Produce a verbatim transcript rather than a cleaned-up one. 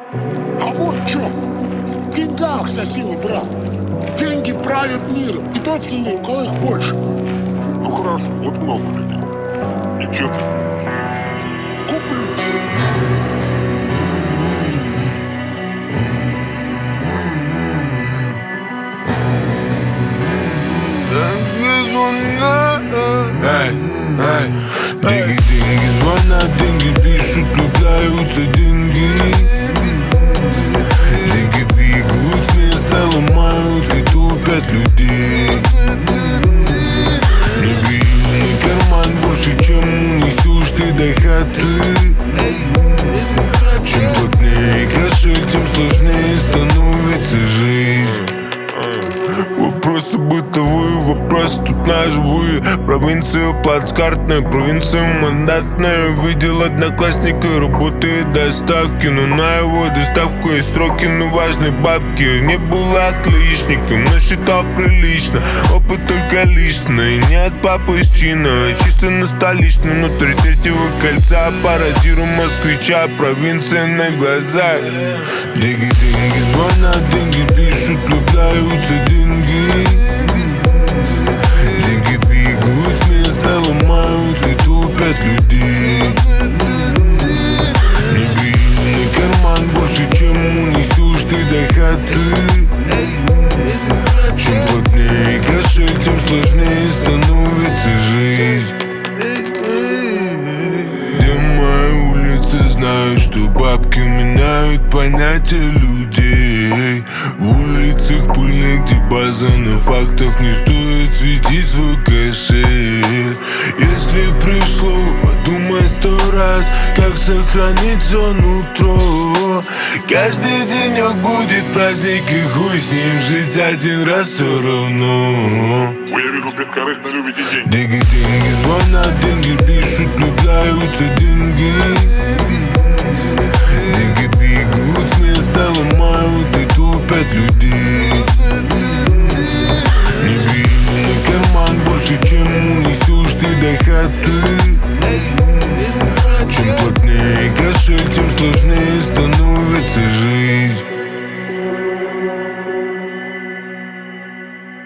А вот в чем. В деньгах вся сила, брат. Деньги правят миром. И тот сильнее, у кого их больше. Ну хорошо, вот много людей. И чё ты? Куплю все. Эй, эй, деньги, деньги звонят, деньги пишут, влюбляются деньги. Деньги двигают с места, ломают и тупят людей. Не гривенный карман больше, чем унесешь ты до хаты. Чем плотнее кошель, тем сложнее становится жизнь. Вопросы бытовые, вопросы тут наживые. Провинция плацкартная, провинция мандатная. Видел одноклассника, работает доставки, но на его доставку есть сроки, но важные бабки. Не было отличником, но считал прилично. Опыт только личный, не от папы из чина, а чисто на столичном. Внутри третьего кольца пародирую москвича, провинция на глаза. Деньги, деньги звонят, деньги пишут, влюбляются деньги. Деньги двигают с места, ломают и тупят людей. Не гривенный карман больше, чем унесешь ты до хаты. Чем плотнее кошель, тем сложнее становится жизнь. Где мои улицы знают, что бабки меняют понятия людей. В улицах пыльных, где база на фактах, не стоит светить свой кошель. Если пришло, подумай сто раз, как сохранить все нутро. Каждый денек будет праздник, и хуй с ним, жить один раз все равно. Ой, я вижу, бескорыстно любите деньги. Деньги, деньги звонят, деньги пишут, влюбляются деньги. Деньги двигают с места, ломают